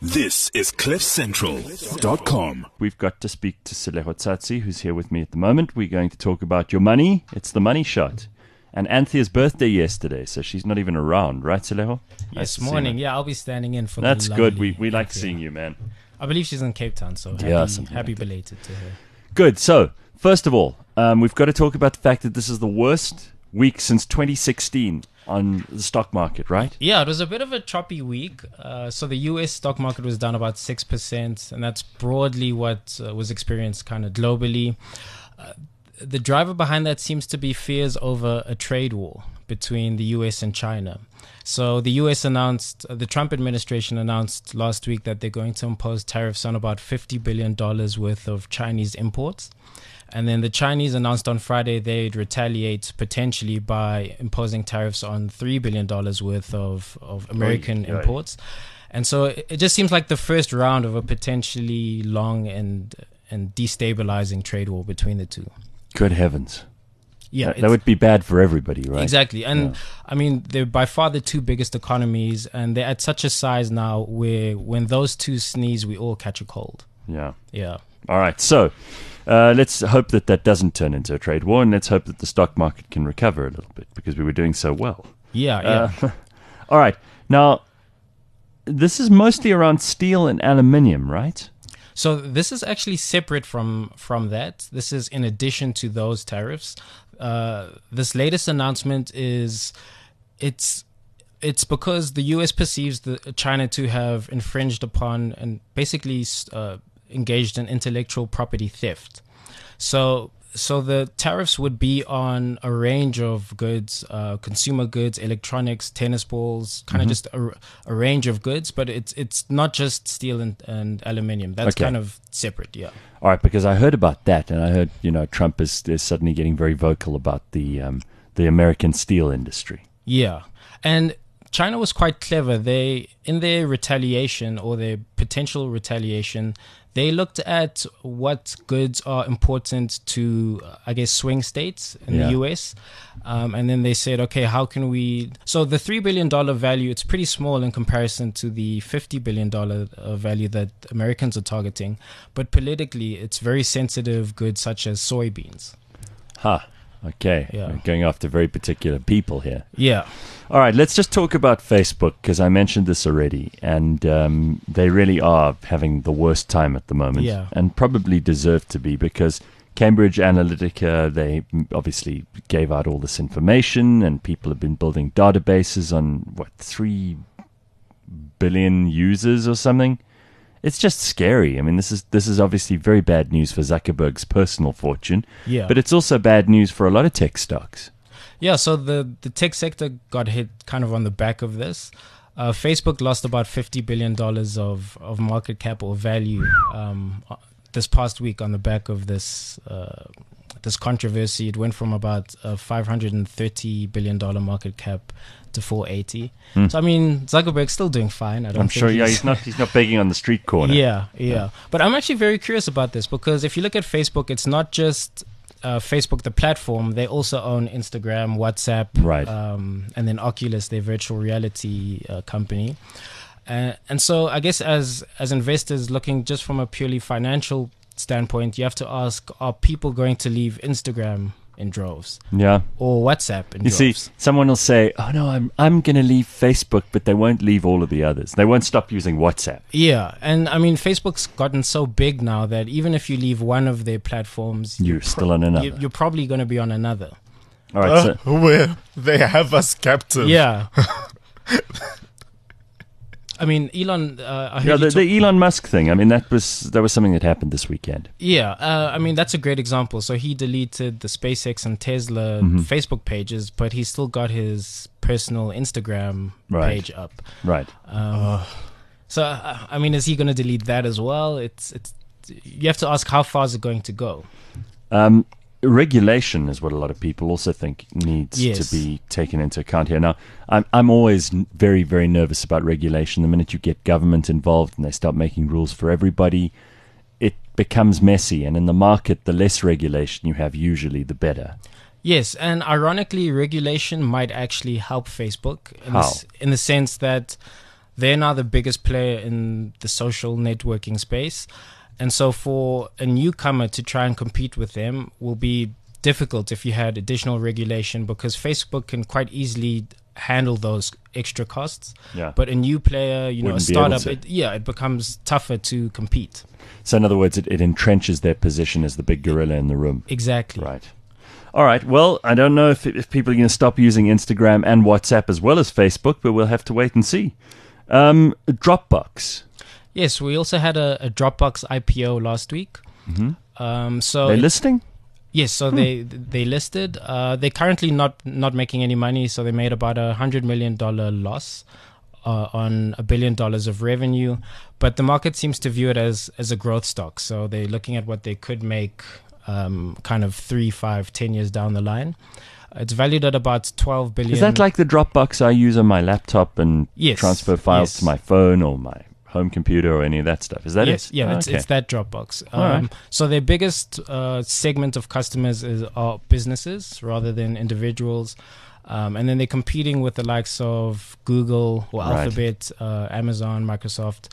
This is CliffCentral.com. We've got to speak to Seleho Tsatsi, who's here with me at the moment. We're going to talk about your money. It's the money shot. And Anthea's birthday yesterday, so she's not even around, right, Seleho? Yes, morning. Yeah, I'll be standing in for That's the good. lovely We like Anthea. seeing you, man. I believe she's in Cape Town, so happy belated to her. Good. So, first of all, we've got to talk about the fact that this is the worst week since 2016 on the stock market, right? Yeah, it was a bit of a choppy week. So the US stock market was down about 6%, and that's broadly what was experienced kind of globally. The driver behind that seems to be fears over a trade war between the US and China. So the US announced, the Trump administration announced last week that they're going to impose tariffs on about $50 billion worth of Chinese imports. And then the Chinese announced on Friday they'd retaliate potentially by imposing tariffs on $3 billion worth of American imports. And so it just seems like the first round of a potentially long and destabilizing trade war between the two. Good heavens. Yeah, that would be bad for everybody, right? Exactly. And I mean, they're by far the two biggest economies, and they're at such a size now where when those two sneeze, we all catch a cold. Yeah. Yeah. All right. So let's hope that doesn't turn into a trade war, and let's hope that the stock market can recover a little bit because we were doing so well. Yeah. All right. Now, this is mostly around steel and aluminium, right? So this is actually separate from that. This is in addition to those tariffs. This latest announcement it's because the US perceives China to have infringed upon and basically engaged in intellectual property theft. So the tariffs would be on a range of goods, consumer goods, electronics, tennis balls, kind of just a range of goods. But it's not just steel and aluminium. That's kind of separate, yeah. All right, because I heard about that, and I heard Trump is suddenly getting very vocal about the American steel industry. Yeah, and China was quite clever. They, in their retaliation or their potential retaliation, they looked at what goods are important to, I guess, swing states in the US. And then they said, okay, how can we... So the $3 billion value, it's pretty small in comparison to the $50 billion value that Americans are targeting. But politically, it's very sensitive goods such as soybeans. Okay. Yeah. We're going after very particular people here. Yeah. All right, let's just talk about Facebook, because I mentioned this already, and they really are having the worst time at the moment, and probably deserve to be, because Cambridge Analytica, they obviously gave out all this information, and people have been building databases on, 3 billion users or something? It's just scary. I mean, this is obviously very bad news for Zuckerberg's personal fortune, but it's also bad news for a lot of tech stocks. Yeah, so the tech sector got hit kind of on the back of this. Facebook lost about $50 billion of market cap or value this past week on the back of this controversy. It went from about a $530 billion market cap to 480. So I mean, Zuckerberg's still doing fine. I'm sure. He's not begging on the street corner. Yeah. But I'm actually very curious about this, because if you look at Facebook, it's not just Facebook, the platform. They also own Instagram, WhatsApp, right? And then Oculus, their virtual reality company. And so I guess as investors looking just from a purely financial standpoint, you have to ask: are people going to leave Instagram in droves? Or WhatsApp in droves? You see, someone will say, oh no, I'm going to leave Facebook, but they won't leave all of the others. They won't stop using WhatsApp. Yeah, and I mean, Facebook's gotten so big now that even if you leave one of their platforms, you're still on another. You're probably going to be on another. All right, where they have us captive. Yeah. I mean, Elon... the Elon Musk thing, I mean, that was something that happened this weekend. Yeah, I mean, that's a great example. So he deleted the SpaceX and Tesla Facebook pages, but he's still got his personal Instagram page up. Right. So, I mean, is he going to delete that as well? You have to ask, how far is it going to go? Regulation is what a lot of people also think needs to be taken into account here. Now, I'm always very, very nervous about regulation. The minute you get government involved and they start making rules for everybody, it becomes messy. And in the market, the less regulation you have, usually the better. Yes, and ironically, regulation might actually help Facebook in the sense that they're now the biggest player in the social networking space. And so for a newcomer to try and compete with them will be difficult if you had additional regulation, because Facebook can quite easily handle those extra costs. Yeah. But a new player, a startup, it becomes tougher to compete. So in other words, it entrenches their position as the big gorilla in the room. Exactly. Right. All right. Well, I don't know if people are going to stop using Instagram and WhatsApp as well as Facebook, but we'll have to wait and see. Dropbox. Yes, we also had a Dropbox IPO last week. Mm-hmm. So they're listing? Yes, so they listed. They're currently not making any money, so they made about $100 million loss on $1 billion of revenue. But the market seems to view it as a growth stock. So they're looking at what they could make kind of 3, 5, 10 years down the line. It's valued at about $12 billion. Is that like the Dropbox I use on my laptop and transfer files to my phone or my home computer or any of that stuff? Is that it? Yeah, it's that Dropbox. Right. So their biggest segment of customers are businesses rather than individuals. And then they're competing with the likes of Google or Alphabet, Amazon, Microsoft.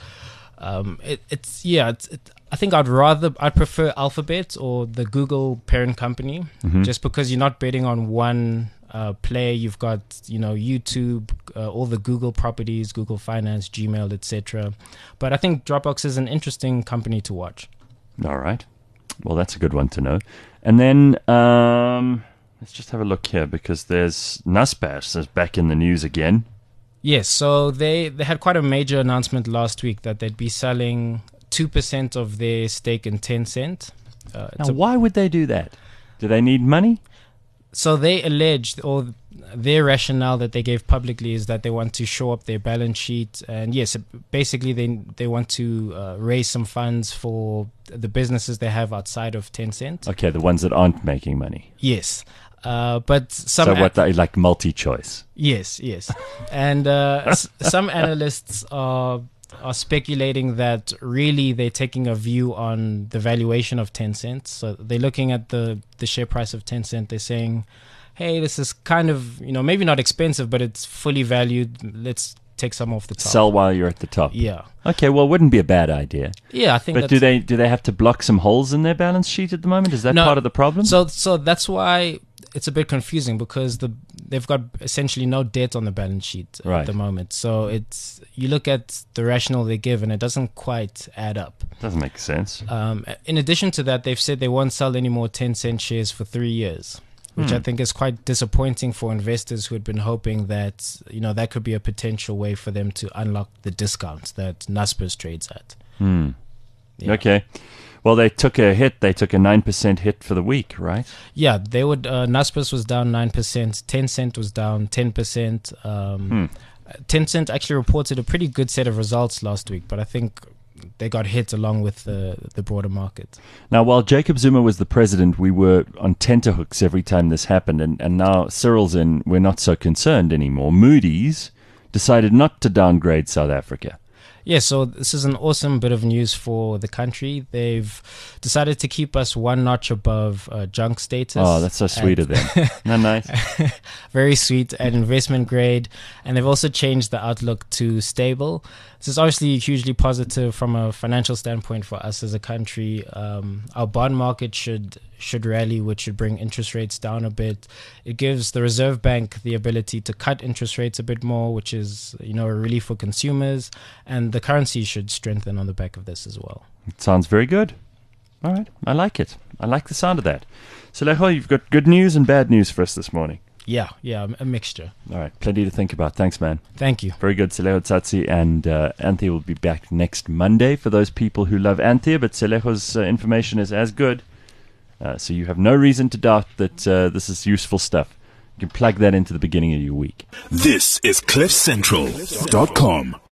I think I'd prefer Alphabet or the Google parent company, just because you're not betting on one player. You've got YouTube, all the Google properties, Google Finance, Gmail, etc. But I think Dropbox is an interesting company to watch. All right. Well, that's a good one to know. And then let's just have a look here, because there's Naspers is back in the news again. Yes, so they had quite a major announcement last week that they'd be selling 2% of their stake in Tencent. Now, why would they do that? Do they need money? So they alleged, or their rationale that they gave publicly, is that they want to shore up their balance sheet. And yes, basically they want to raise some funds for the businesses they have outside of Tencent. Okay, the ones that aren't making money. Yes. But some like multi-choice. Yes. And some analysts are speculating that really they're taking a view on the valuation of Tencent. So they're looking at the share price of Tencent. They're saying, hey, this is kind of, maybe not expensive, but it's fully valued. Let's take some off the top. Sell while you're at the top. Yeah. Okay, well, it wouldn't be a bad idea. Yeah, I think. But do they have to block some holes in their balance sheet at the moment? Is that part of the problem? So that's why it's a bit confusing, because they've got essentially no debt on the balance sheet at the moment. So you look at the rationale they give, and it doesn't quite add up. Doesn't make sense. In addition to that, they've said they won't sell any more Tencent shares for 3 years, which I think is quite disappointing for investors who had been hoping that that could be a potential way for them to unlock the discounts that Naspers trades at. Yeah. Okay. Well, they took a hit. They took a 9% hit for the week, right? Yeah, they would. Naspers was down 9%. Tencent was down 10%. Tencent actually reported a pretty good set of results last week, but I think they got hit along with the broader market. Now, while Jacob Zuma was the president, we were on tenterhooks every time this happened, and now Cyril's in, we're not so concerned anymore. Moody's decided not to downgrade South Africa. Yeah, so this is an awesome bit of news for the country. They've decided to keep us one notch above junk status. Oh, that's so sweet of them. Isn't that nice? Very sweet, at investment grade. And they've also changed the outlook to stable. This is obviously hugely positive from a financial standpoint for us as a country. Our bond market should rally, which should bring interest rates down a bit. It gives the Reserve Bank the ability to cut interest rates a bit more, which is, a relief for consumers. And the currency should strengthen on the back of this as well. It sounds very good. All right. I like it. I like the sound of that. So, Leho, you've got good news and bad news for us this morning. Yeah, a mixture. All right. Plenty to think about. Thanks, man. Thank you. Very good. Seleho Tsatsi, and Anthea will be back next Monday for those people who love Anthea, but Seleho's information is as good. So you have no reason to doubt that this is useful stuff. You can plug that into the beginning of your week. This is CliffCentral.com.